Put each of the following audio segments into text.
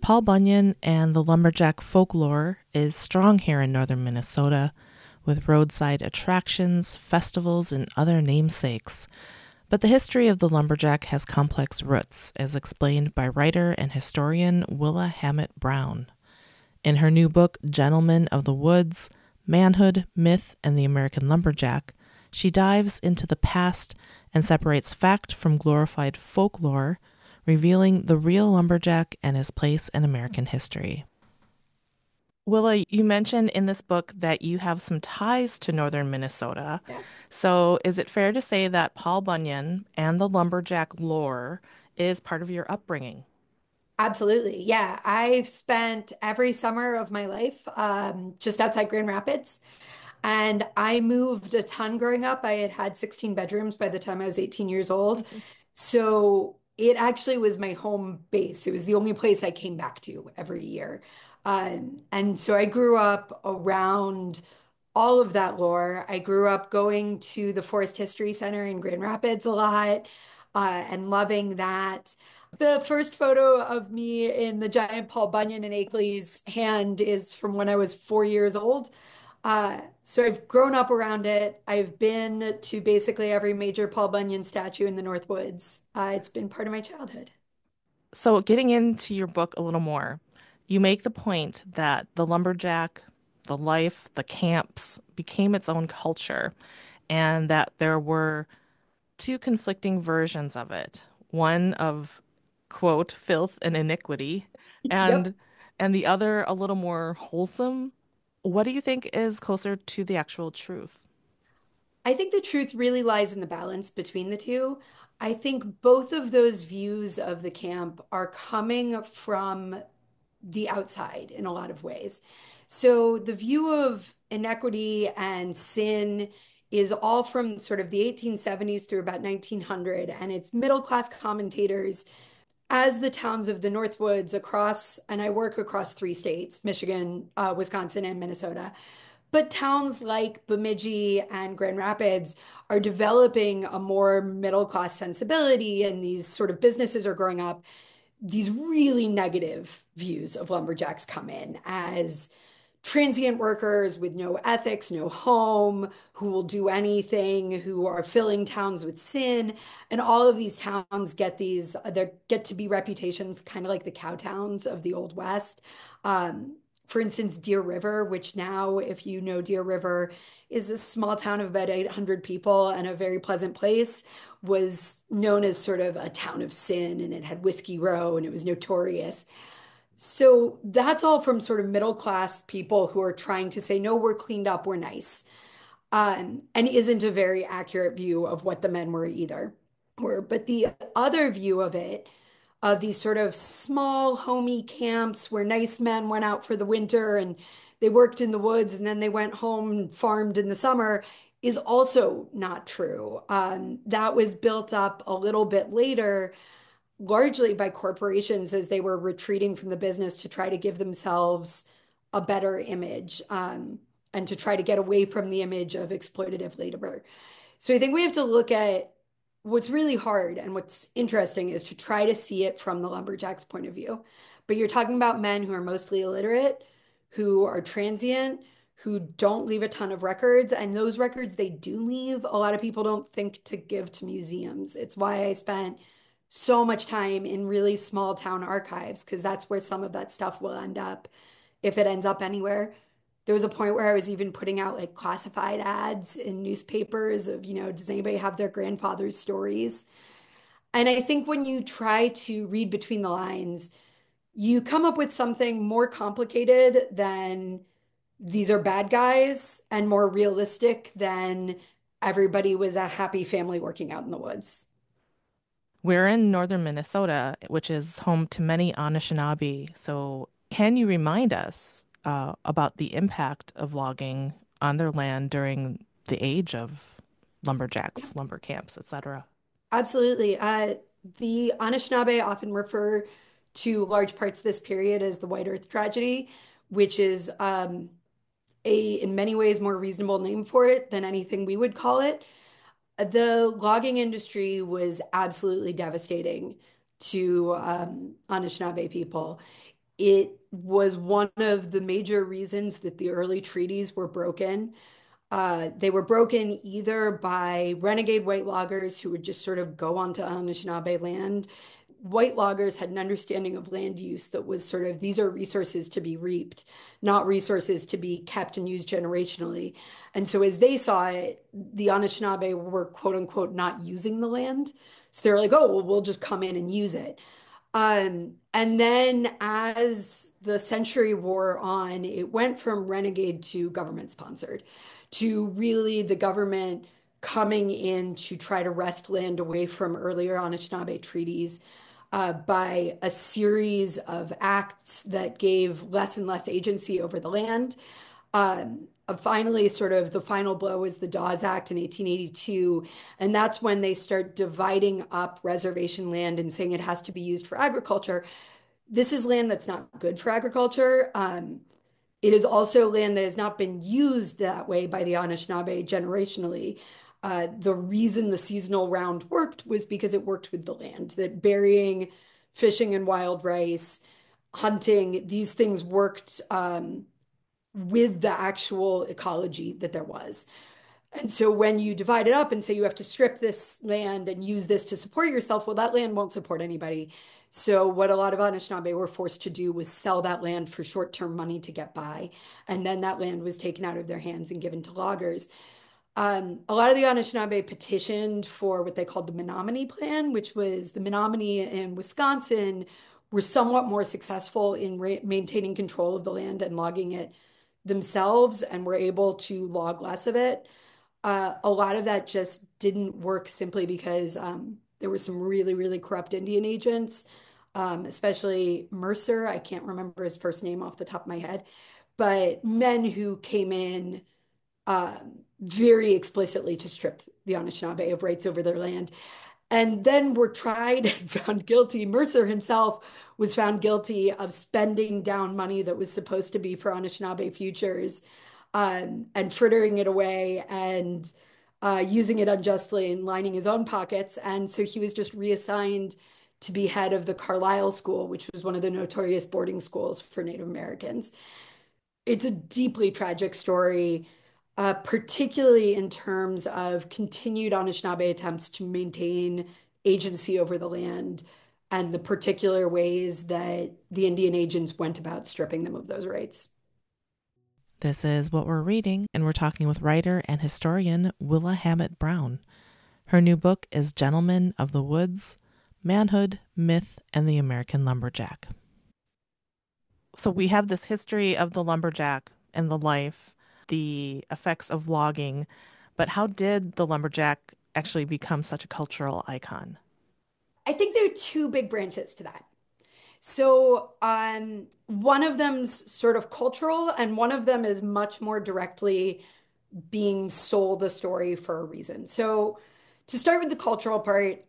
Paul Bunyan and the lumberjack folklore is strong here in northern Minnesota, with roadside attractions, festivals, and other namesakes. But the history of the lumberjack has complex roots, as explained by writer and historian Willa Hammett Brown. In her new book, Gentlemen of the Woods: Manhood, Myth, and the American Lumberjack, she dives into the past and separates fact from glorified folklore, revealing the real lumberjack and his place in American history. Willa, you mentioned in this book that you have some ties to northern Minnesota. Yeah. So, is it fair to say that Paul Bunyan and the lumberjack lore is part of your upbringing? Absolutely. Yeah. I've spent every summer of my life just outside Grand Rapids. And I moved a ton growing up. I had 16 bedrooms by the time I was 18 years old. So it actually was my home base. It was the only place I came back to every year. And so I grew up around all of that lore. I grew up going to the Forest History Center in Grand Rapids a lot and loving that. The first photo of me in the giant Paul Bunyan and Akeley's hand is from when I was 4 years old. So I've grown up around it. I've been to basically every major Paul Bunyan statue in the Northwoods. It's been part of my childhood. So, getting into your book a little more, you make the point that the lumberjack, the life, the camps became its own culture, and that there were two conflicting versions of it. One of, quote, filth and iniquity, Yep. and the other a little more wholesome. What do you think is closer to the actual truth? I think the truth really lies in the balance between the two. I think both of those views of the camp are coming from the outside in a lot of ways. So the view of inequity and sin is all from sort of the 1870s through about 1900, and it's middle class commentators as the towns of the Northwoods across, and I work across three states, Michigan, Wisconsin, and Minnesota. But towns like Bemidji and Grand Rapids are developing a more middle class sensibility, and these sort of businesses are growing up. These really negative views of lumberjacks come in as transient workers with no ethics, no home, who will do anything, who are filling towns with sin. And all of these towns get they get to be reputations kind of like the cow towns of the Old West. For instance, Deer River, which now, if you know Deer River, is a small town of about 800 people and a very pleasant place, was known as sort of a town of sin, and it had Whiskey Row and it was notorious. So that's all from sort of middle class people who are trying to say, no, we're cleaned up, we're nice, and isn't a very accurate view of what the men were either. But the other view of it, of these sort of small, homey camps where nice men went out for the winter and they worked in the woods and then they went home and farmed in the summer, is also not true. That was built up a little bit later largely by corporations as they were retreating from the business to try to give themselves a better image and to try to get away from the image of exploitative labor. So I think we have to look at what's really hard and what's interesting is to try to see it from the lumberjack's point of view. But you're talking about men who are mostly illiterate, who are transient, who don't leave a ton of records. And those records they do leave, a lot of people don't think to give to museums. It's why I spent so much time in really small town archives because that's where some of that stuff will end up if it ends up anywhere. There was a point where I was even putting out like classified ads in newspapers of, does anybody have their grandfather's stories? And I think when you try to read between the lines, you come up with something more complicated than these are bad guys and more realistic than everybody was a happy family working out in the woods. We're in northern Minnesota, which is home to many Anishinaabe. So, can you remind us about the impact of logging on their land during the age of lumberjacks, lumber camps, etc.? Absolutely. The Anishinaabe often refer to large parts of this period as the White Earth tragedy, which is in many ways, more reasonable name for it than anything we would call it. The logging industry was absolutely devastating to Anishinaabe people. It was one of the major reasons that the early treaties were broken. They were broken either by renegade white loggers who would just sort of go onto Anishinaabe land. White loggers had an understanding of land use that was sort of these are resources to be reaped, not resources to be kept and used generationally. And so, as they saw it, the Anishinaabe were quote unquote not using the land. So they're like, oh, well, we'll just come in and use it. And then as the century wore on, it went from renegade to government sponsored, to really the government coming in to try to wrest land away from earlier Anishinaabe treaties by a series of acts that gave less and less agency over the land. Finally, sort of the final blow was the Dawes Act in 1882. And that's when they start dividing up reservation land and saying it has to be used for agriculture. This is land that's not good for agriculture. It is also land that has not been used that way by the Anishinaabe generationally. The reason the seasonal round worked was because it worked with the land, that burying, fishing, and wild rice, hunting, these things worked with the actual ecology that there was. And so when you divide it up and say you have to strip this land and use this to support yourself, well, that land won't support anybody. So what a lot of Anishinaabe were forced to do was sell that land for short-term money to get by. And then that land was taken out of their hands and given to loggers. A lot of the Anishinaabe petitioned for what they called the Menominee Plan, which was the Menominee in Wisconsin were somewhat more successful in maintaining control of the land and logging it themselves and were able to log less of it. A lot of that just didn't work simply because there were some really, really corrupt Indian agents, especially Mercer. I can't remember his first name off the top of my head, but men who came in very explicitly to strip the Anishinaabe of rights over their land and then were tried and found guilty. Mercer himself was found guilty of spending down money that was supposed to be for Anishinaabe futures and frittering it away and using it unjustly and lining his own pockets. And so he was just reassigned to be head of the Carlisle School, which was one of the notorious boarding schools for Native Americans. It's a deeply tragic story, particularly in terms of continued Anishinaabe attempts to maintain agency over the land and the particular ways that the Indian agents went about stripping them of those rights. This is What We're Reading, and we're talking with writer and historian Willa Hammett Brown. Her new book is Gentlemen of the Woods: Manhood, Myth, and the American Lumberjack. So we have this history of the lumberjack and the life, the effects of logging, but how did the lumberjack actually become such a cultural icon? I think there are two big branches to that. So, one of them's sort of cultural, and one of them is much more directly being sold a story for a reason. So, to start with the cultural part,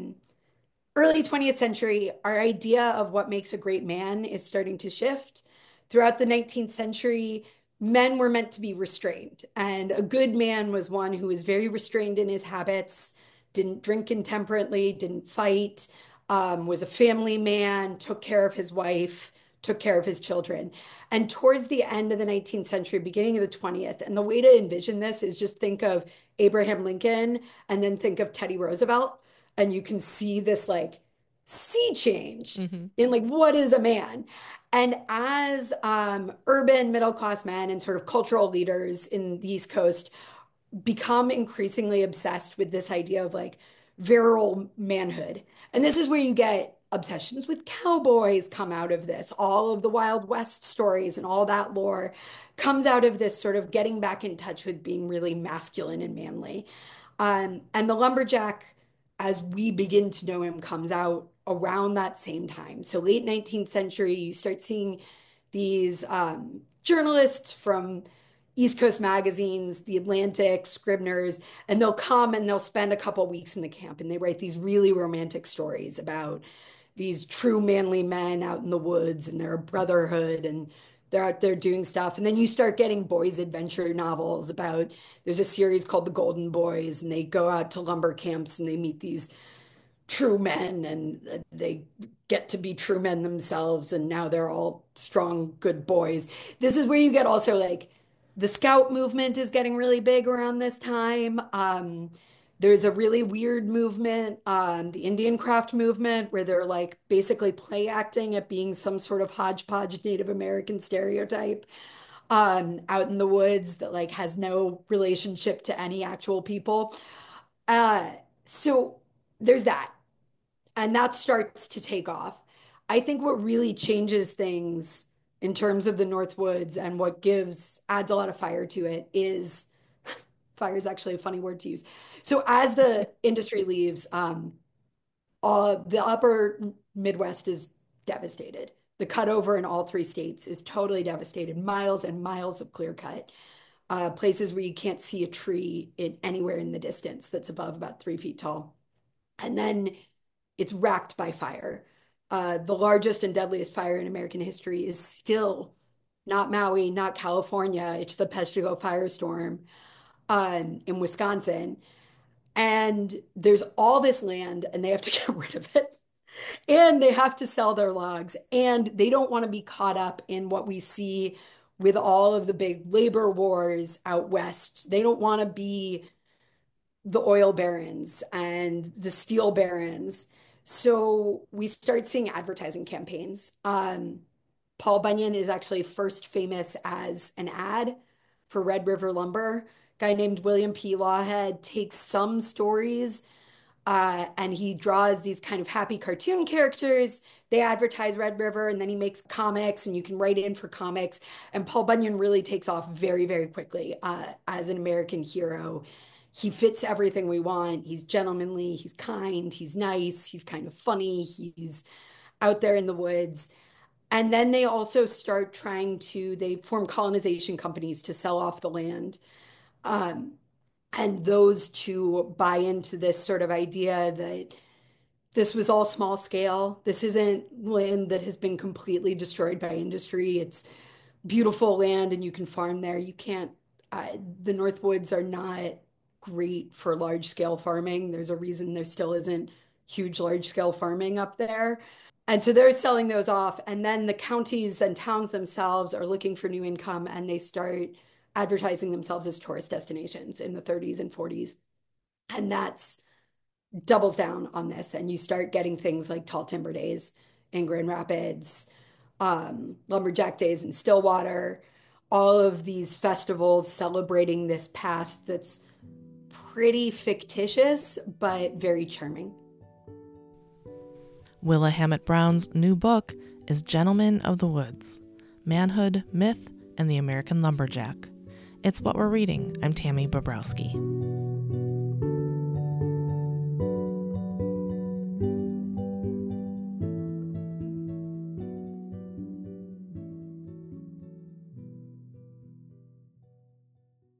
early 20th century, our idea of what makes a great man is starting to shift. Throughout the 19th century, men were meant to be restrained, and a good man was one who was very restrained in his habits, didn't drink intemperately, didn't fight, was a family man, took care of his wife, took care of his children. And towards the end of the 19th century, beginning of the 20th, and the way to envision this is just think of Abraham Lincoln and then think of Teddy Roosevelt and you can see this like sea change Mm-hmm. in like what is a man. And as urban middle class men and sort of cultural leaders in the East Coast become increasingly obsessed with this idea of like virile manhood. And this is where you get obsessions with cowboys come out of this. All of the Wild West stories and all that lore comes out of this sort of getting back in touch with being really masculine and manly. And the lumberjack, as we begin to know him, comes out around that same time. So late 19th century, you start seeing these journalists from East Coast magazines, The Atlantic, Scribner's, and they'll come and they'll spend a couple weeks in the camp and they write these really romantic stories about these true manly men out in the woods and their brotherhood and they're out there doing stuff. And then you start getting boys' adventure novels about there's a series called The Golden Boys, and they go out to lumber camps and they meet these true men and they get to be true men themselves, and now they're all strong, good boys. This is where you get also like the scout movement is getting really big around this time. There's a really weird movement, the Indian craft movement, where they're like basically play acting at being some sort of hodgepodge Native American stereotype out in the woods that like has no relationship to any actual people. Uh, so there's that, and that starts to take off. I think what really changes things in terms of the North Woods and what gives adds a lot of fire to it is fire is actually a funny word to use. So as the industry leaves, the upper Midwest is devastated. The cutover in all three states is totally devastated. Miles and miles of clear cut, places where you can't see a tree anywhere in the distance that's above about 3 feet tall. And then it's racked by fire. The largest and deadliest fire in American history is still not Maui, not California. It's the Peshtigo firestorm in Wisconsin. And there's all this land, and they have to get rid of it. And they have to sell their logs. And they don't want to be caught up in what we see with all of the big labor wars out west. They don't want to be the oil barons and the steel barons. So we start seeing advertising campaigns. Paul Bunyan is actually first famous as an ad for Red River Lumber. A guy named William P. Lawhead takes some stories and he draws these kind of happy cartoon characters. They advertise Red River, and then he makes comics, and you can write in for comics. And Paul Bunyan really takes off very, very quickly as an American hero. He fits everything we want. He's gentlemanly, he's kind, he's nice, he's kind of funny, he's out there in the woods. And then they also start they form colonization companies to sell off the land. Um, and those two buy into this sort of idea that this was all small scale. This isn't land that has been completely destroyed by industry. It's beautiful land and you can farm there. You can't, the North Woods are not great for large scale farming. There's a reason there still isn't huge large scale farming up there. And so they're selling those off. And then the counties and towns themselves are looking for new income and they start advertising themselves as tourist destinations in the 30s and 40s. And that's doubles down on this. And you start getting things like Tall Timber Days in Grand Rapids, Lumberjack Days in Stillwater, all of these festivals celebrating this past that's pretty fictitious, but very charming. Willa Hammett Brown's new book is Gentlemen of the Woods: Manhood, Myth, and the American Lumberjack. It's what we're reading. I'm Tammy Bobrowski.